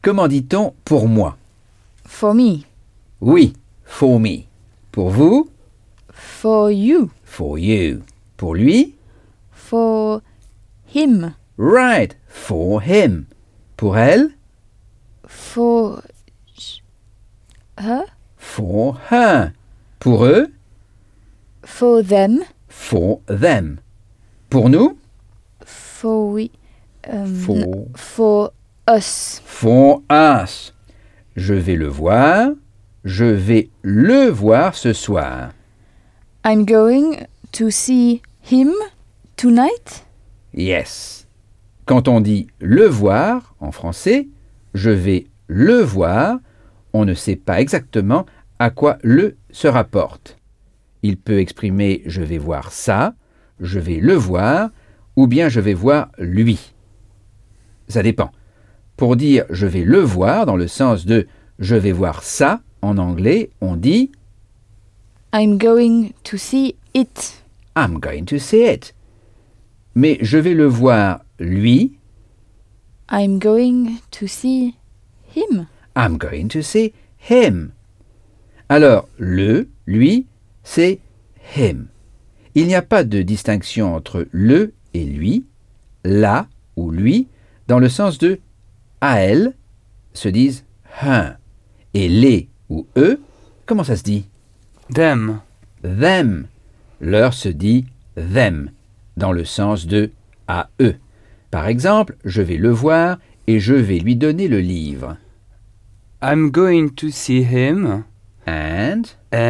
Comment dit-on pour moi? For me. Oui, for me. Pour vous? For you. For you. Pour lui? For him. Right, for him. Pour elle? For her. For her. Pour eux? For them. For them. Pour nous? For we. For. For us. For us. Je vais le voir. Je vais le voir ce soir. I'm going to see him tonight. Yes. Quand on dit le voir en français, je vais le voir, on ne sait pas exactement à quoi le se rapporte. Il peut exprimer je vais voir ça, je vais le voir, ou bien je vais voir lui. Ça dépend. Pour dire je vais le voir dans le sens de je vais voir ça, en anglais, on dit I'm going to see it. I'm going to see it. Mais je vais le voir lui, I'm going to see him. I'm going to see him. Alors, le, lui, c'est him. Il n'y a pas de distinction entre le et lui, la ou lui, dans le sens de à elle se disent her. Et les ou eux, comment ça se dit? Them. Them. Leur se dit them, dans le sens de à eux. Par exemple, je vais le voir et je vais lui donner le livre. I'm going to see him And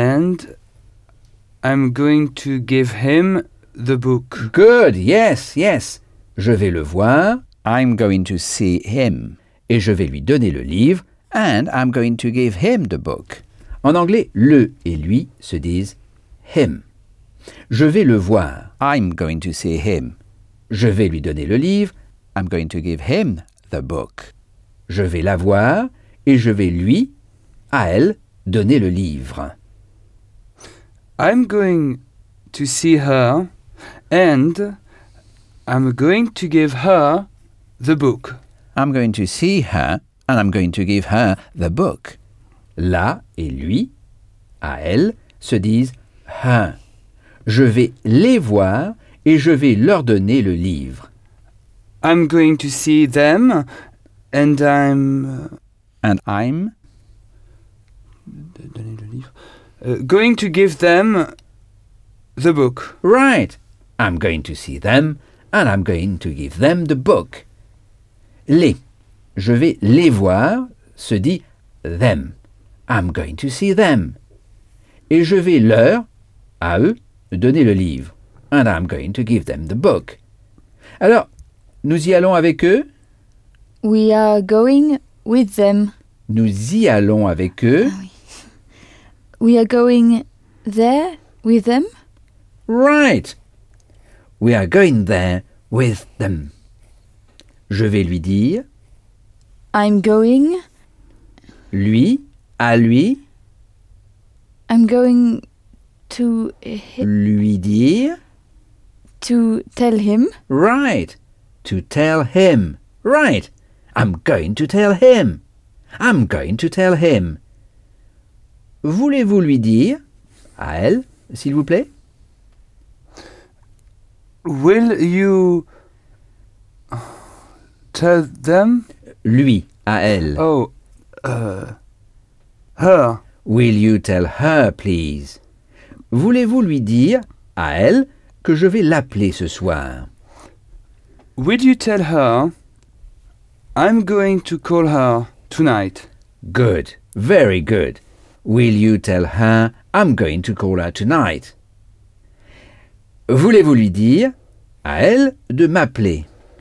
I'm going to give him the book. good, yes, yes. Je vais le voir, I'm going to see him. Et je vais lui donner le livre, and I'm going to give him the book. En anglais, le et lui se disent him. Je vais le voir, I'm going to see him. Je vais lui donner le livre, I'm going to give him the book. Je vais la voir et je vais lui, à elle, donner le livre. I'm going to see her and I'm going to give her the book. I'm going to see her and I'm going to give her the book. La et lui, à elle, se disent her. Je vais les voir et je vais leur donner le livre. I'm going to see them and I'm donner le livre. Going to give them the book. right. I'm going to see them and I'm going to give them the book. Les. Je vais les voir se dit them. I'm going to see them. Et je vais leur, à eux, donner le livre. And I'm going to give them the book. Alors, nous y allons avec eux? We are going with them. Nous y allons avec eux? We are going there with them. Right. We are going there with them. Je vais lui dire, I'm going. lui, à lui, I'm going to lui dire, to tell him. right. To tell him, right. I'm going to tell him. I'm going to tell him. Voulez-vous lui dire, à elle, s'il vous plaît? Will you tell them? Lui, à elle. Oh, her. Will you tell her, please? Voulez-vous lui dire, à elle, que je vais l'appeler ce soir? Will you tell her? I'm going to call her tonight. Good, very good. Will you tell her I'm going to call her tonight? Voulez-vous lui dire, à elle, de m'appeler?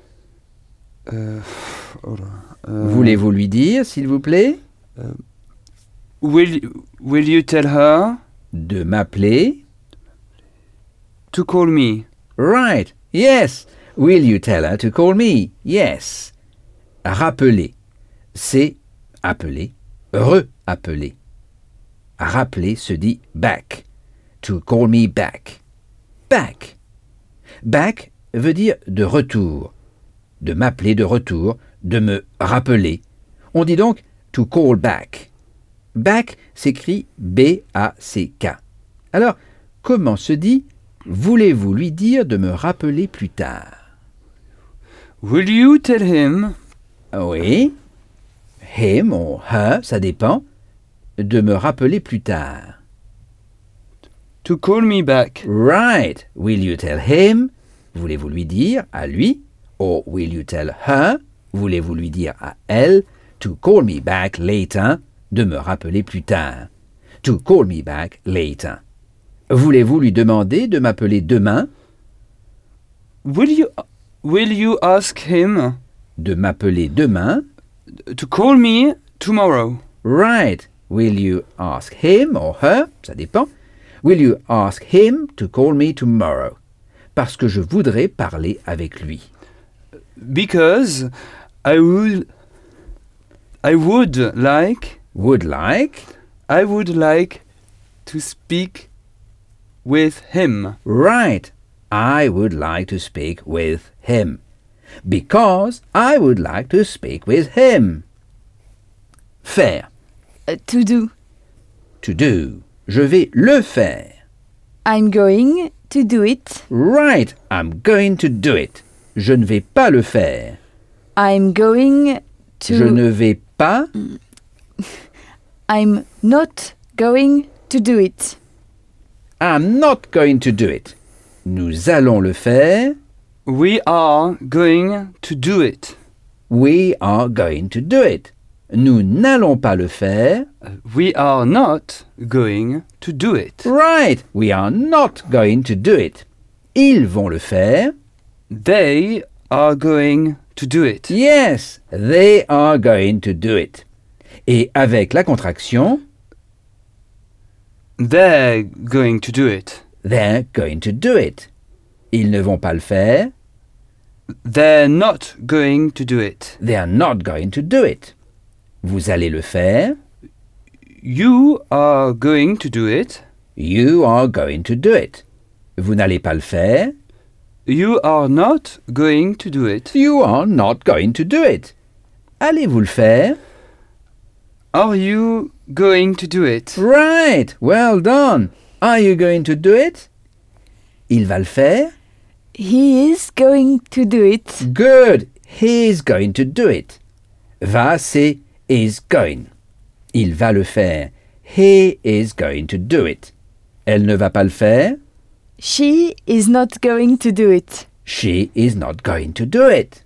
Voulez-vous lui dire, s'il vous plaît? Will you tell her De m'appeler? to call me? Right, yes. Will you tell her to call me? Yes. Rappeler, c'est appeler, re-appeler. Rappeler se dit back. To call me back. Back. Back veut dire de retour. De m'appeler de retour, de me rappeler. On dit donc to call back. Back s'écrit B-A-C-K. Alors, comment se dit voulez-vous lui dire de me rappeler plus tard? Will you tell him? Oui. Him ou her, ça dépend. De me rappeler plus tard. To call me back. Right. Will you tell him? Voulez-vous lui dire à lui? Or will you tell her? Voulez-vous lui dire à elle? To call me back later. De me rappeler plus tard. To call me back later. Voulez-vous lui demander de m'appeler demain? Will you ask him De m'appeler demain? to call me tomorrow? Right. Will you ask him or her? Ça dépend. Will you ask him to call me tomorrow? Parce que je voudrais parler avec lui. Because I would like Would like. I would like to speak with him. Right. I would like to speak with him. Because I would like to speak with him. Faire. To do. To do. Je vais le faire. I'm going to do it. Right. I'm going to do it. Je ne vais pas le faire. I'm going to... Je ne vais pas. I'm not going to do it. I'm not going to do it. Nous allons le faire. We are going to do it. We are going to do it. Nous n'allons pas le faire. We are not going to do it. Right. We are not going to do it. Ils vont le faire. They are going to do it. Yes, they are going to do it. Et avec la contraction, They're going to do it. they're going to do it. Ils ne vont pas le faire. They're not going to do it. They are not going to do it. Vous allez le faire. You are going to do it. You are going to do it. Vous n'allez pas le faire. You are not going to do it. You are not going to do it. Allez-vous le faire? Are you going to do it? Right. Well done. Are you going to do it? Il va le faire. He is going to do it. Good. He is going to do it. Va, c'est is going. Il va le faire. He is going to do it. Elle ne va pas le faire. She is not going to do it. She is not going to do it.